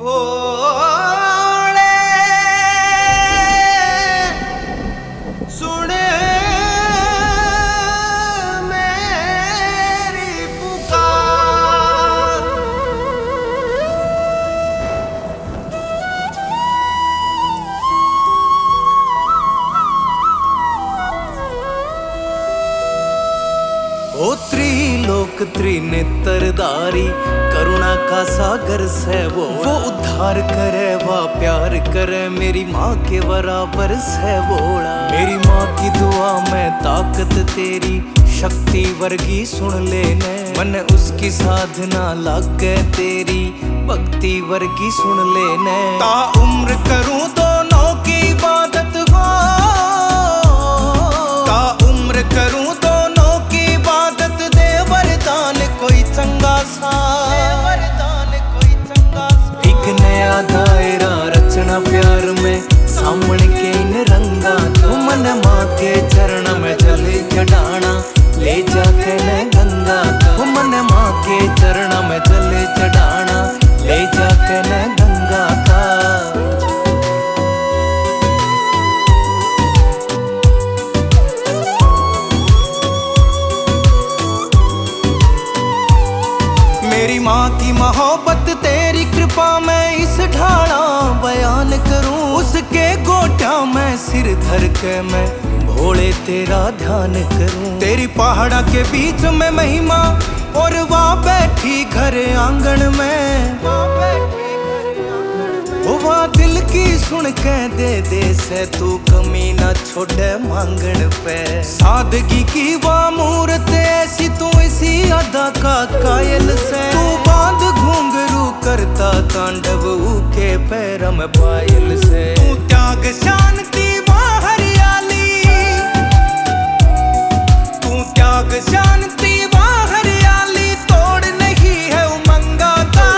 भोले सुन मेरी पुकार। ओ त्रिलोक त्रिनेत्रधारी करुणा का सागर से वो उद्धार करे वा प्यार करे, मेरी माँ के बराबर से बोला। मेरी माँ की दुआ में ताकत तेरी, शक्ति वर्गी सुन लेने मन उसकी साधना लागे तेरी, भक्ति वर्गी सुन लेने। ता उम्र करूं दोनों की इबादत हो, ता उम्र करूं दोनों की इबादत, दे वरदान कोई चंगा सा, एक नया दायरा रचना प्यार में सामने के इन रंगा। तो मन माँ के चरण में जल चढ़ाना, ले जाके न गंगा। तो मन माँ के चरण में जल चढ़ाना, ले जाके न गंगा का। मेरी माँ की मोहब्बत तेरी कृपा में इस ढाला बयान करूं, उसके गोटा में सिर धर के मैं भोले तेरा ध्यान करूं। तेरी पहाड़ा के बीच में महिमा और वहाँ बैठी घर आंगन में, वहाँ दिल की सुन के दे से तू कमी ना छोड़े मांगन पे। सादगी की वह मूर्त ऐसी तू इसी अदा का कायल से, तू बांध घुंघरू करता तांडव के पैर में पायल से। तू त्याग शांति वह हरियाली, तू त्याग शांति वह हरियाली, तोड़ नहीं है उमंगा का।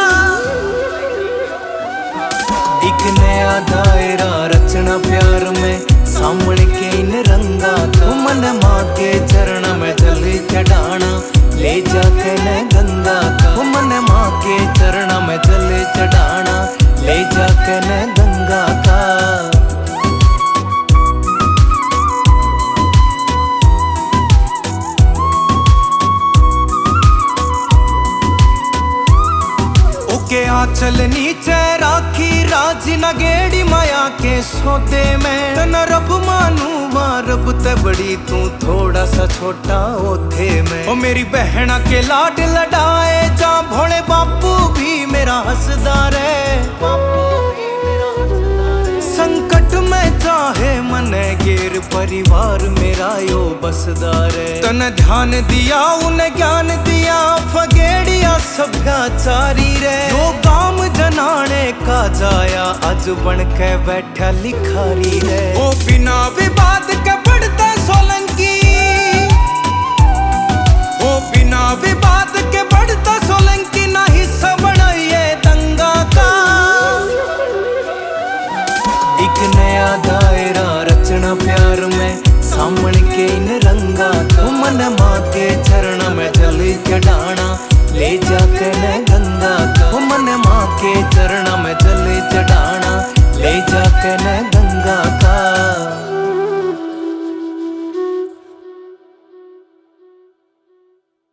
एक नया दायरा रचना प्यार में सामने के इन रंगा। तो मन माँ के चरण में जल चढ़ाना, ले जाके न गंगा का। तो मन माँ के चरण में जल चढ़ाना, ले जाके न गंगा का। के आंचल नीचे राखी राज नगेड़ी माया के सौदे में, तन रब मानू मां रब ते बड़ी तू थोड़ा सा छोटा ओथे में। ओ मेरी बहना के लाड लडाए जा भोले बापू भी मेरा हंसदार है, संकट में चाहे मन गेर परिवार मेरा यो बसदार है। तन ध्यान दिया उन्हें ज्ञान दिया फगेड़िया सभ्याचारी रे, जो काम जनाने का जाया आज बन के बैठा लिखारी रे। ओ बिना विवाद के बढ़ते सोलंकी, ओ बिना विवाद